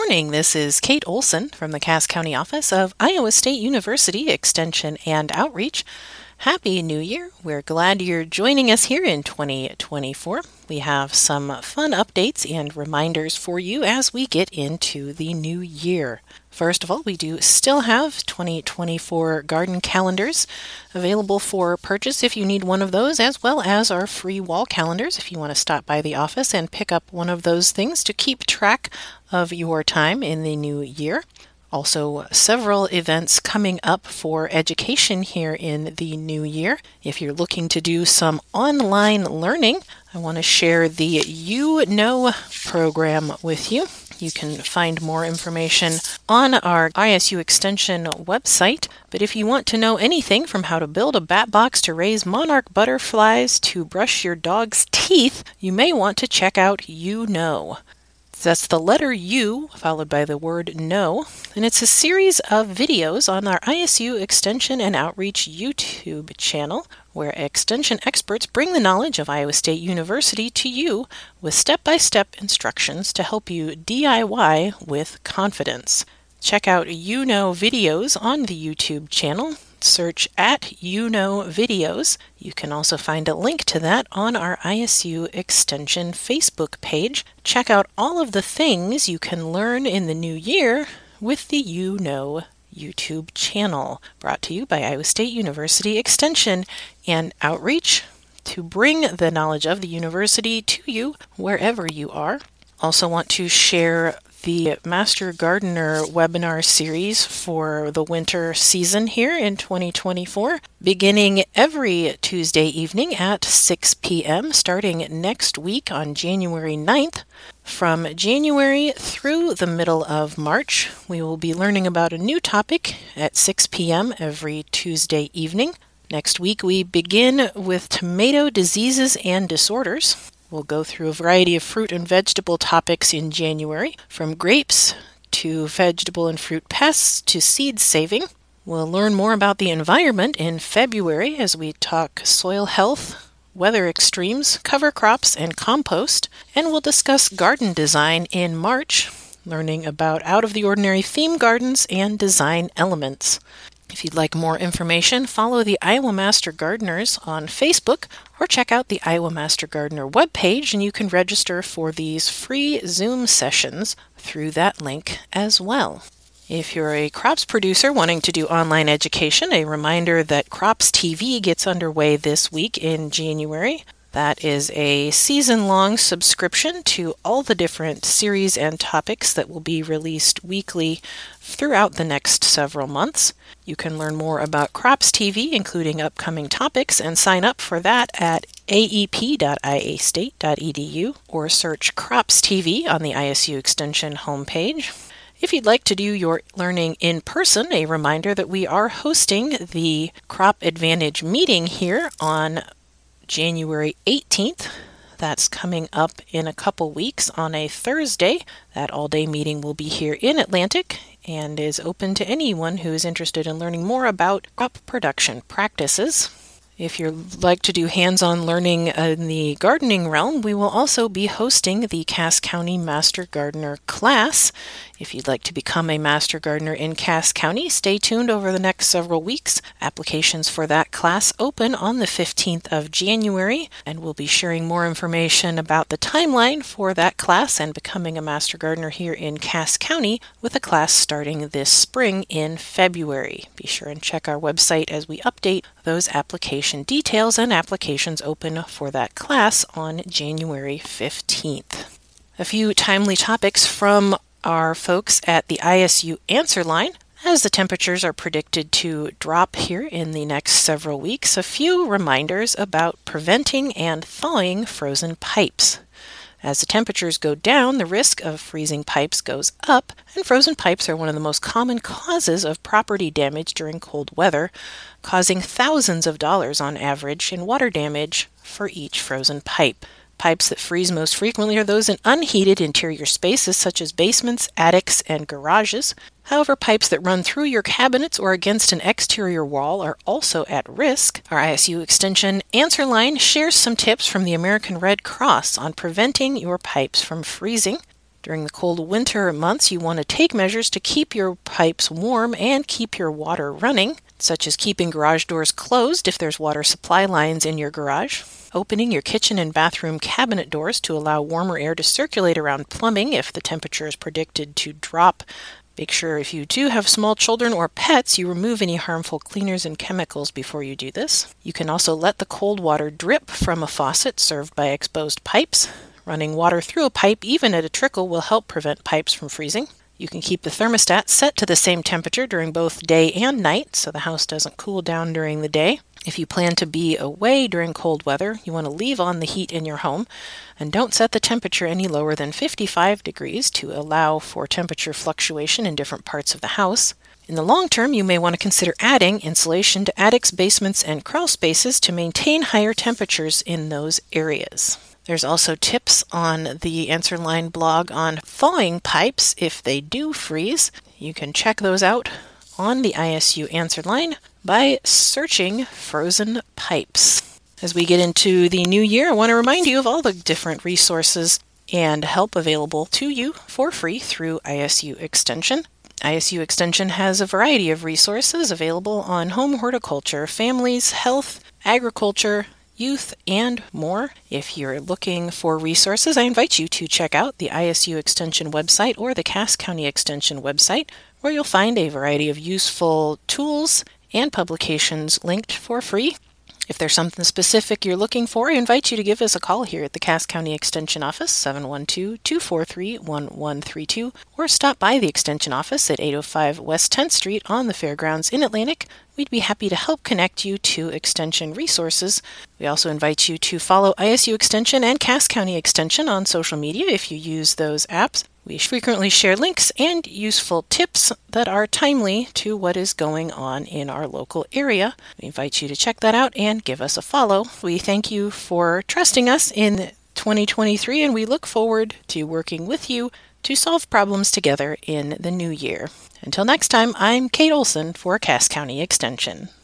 morning. This is Kate Olson from the Cass County office of Iowa State University Extension and Outreach. Happy New Year. We're glad you're joining us here in 2024. We have some fun updates and reminders for you as we get into the new year. First of all, we do still have 2024 garden calendars available for purchase if you need one of those, as well as our free wall calendars if you want to stop by the office and pick up one of those things to keep track of your time in the new year. Also, several events coming up for education here in the new year. If you're looking to do some online learning, I want to share the UKnow program with you. You can find more information on our ISU Extension website, but if you want to know anything from how to build a bat box to raise monarch butterflies to brush your dog's teeth, you may want to check out UKnow. That's the letter U followed by the word know, and it's a series of videos on our ISU Extension and Outreach YouTube channel where extension experts bring the knowledge of Iowa State University to you with step-by-step instructions to help you DIY with confidence. Check out UKnow videos on the YouTube channel. Search at UKnow videos. You can also find a link to that on our ISU Extension Facebook page. Check out all of the things you can learn in the new year with the UKnow YouTube channel, brought to you by Iowa State University Extension and Outreach to bring the knowledge of the university to you wherever you are. Also want to share the Master Gardener webinar series for the winter season here in 2024, beginning every Tuesday evening at 6 p.m., starting next week on January 9th. From January through the middle of March, we will be learning about a new topic at 6 p.m. every Tuesday evening. Next week, we begin with tomato diseases and disorders. We'll go through a variety of fruit and vegetable topics in January, from grapes to vegetable and fruit pests to seed saving. We'll learn more about the environment in February as we talk soil health, weather extremes, cover crops, and compost. And we'll discuss garden design in March, learning about out-of-the-ordinary theme gardens and design elements. If you'd like more information, follow the Iowa Master Gardeners on Facebook or check out the Iowa Master Gardener webpage, and you can register for these free Zoom sessions through that link as well. If you're a crops producer wanting to do online education, a reminder that Crops TV gets underway this week in January. That is a season-long subscription to all the different series and topics that will be released weekly throughout the next several months. You can learn more about Crops TV, including upcoming topics, and sign up for that at aep.iastate.edu or search Crops TV on the ISU Extension homepage. If you'd like to do your learning in person, a reminder that we are hosting the Crop Advantage meeting here on January 18th. That's coming up in a couple weeks on a Thursday. That all-day meeting will be here in Atlantic and is open to anyone who is interested in learning more about crop production practices. If you'd like to do hands-on learning in the gardening realm, we will also be hosting the Cass County Master Gardener class. If you'd like to become a Master Gardener in Cass County, stay tuned over the next several weeks. Applications for that class open on the 15th of January, and we'll be sharing more information about the timeline for that class and becoming a Master Gardener here in Cass County with a class starting this spring in February. Be sure and check our website as we update those application details, and applications open for that class on January 15th. A few timely topics from our folks at the ISU Answer Line. As the temperatures are predicted to drop here in the next several weeks, a few reminders about preventing and thawing frozen pipes. As the temperatures go down, the risk of freezing pipes goes up, and frozen pipes are one of the most common causes of property damage during cold weather, causing thousands of dollars on average in water damage for each frozen pipe. Pipes that freeze most frequently are those in unheated interior spaces such as basements, attics, and garages. However, pipes that run through your cabinets or against an exterior wall are also at risk. Our ISU Extension Answer Line shares some tips from the American Red Cross on preventing your pipes from freezing. During the cold winter months, you want to take measures to keep your pipes warm and keep your water running, such as keeping garage doors closed if there's water supply lines in your garage, opening your kitchen and bathroom cabinet doors to allow warmer air to circulate around plumbing if the temperature is predicted to drop. Make sure if you do have small children or pets, you remove any harmful cleaners and chemicals before you do this. You can also let the cold water drip from a faucet served by exposed pipes. Running water through a pipe, even at a trickle, will help prevent pipes from freezing. You can keep the thermostat set to the same temperature during both day and night so the house doesn't cool down during the day. If you plan to be away during cold weather, you want to leave on the heat in your home and don't set the temperature any lower than 55 degrees to allow for temperature fluctuation in different parts of the house. In the long term, you may want to consider adding insulation to attics, basements, and crawl spaces to maintain higher temperatures in those areas. There's also tips on the Answer Line blog on thawing pipes if they do freeze. You can check those out on the ISU Answer Line by searching frozen pipes. As we get into the new year, I want to remind you of all the different resources and help available to you for free through ISU Extension. ISU Extension has a variety of resources available on home horticulture, families, health, agriculture, youth, and more. If you're looking for resources, I invite you to check out the ISU Extension website or the Cass County Extension website, where you'll find a variety of useful tools and publications linked for free. If there's something specific you're looking for, I invite you to give us a call here at the Cass County Extension Office, 712-243-1132, or stop by the Extension Office at 805 West 10th Street on the Fairgrounds in Atlantic. We'd be happy to help connect you to Extension resources. We also invite you to follow ISU Extension and Cass County Extension on social media if you use those apps. We frequently share links and useful tips that are timely to what is going on in our local area. We invite you to check that out and give us a follow. We thank you for trusting us in 2023, and we look forward to working with you to solve problems together in the new year. Until next time, I'm Kate Olson for Cass County Extension.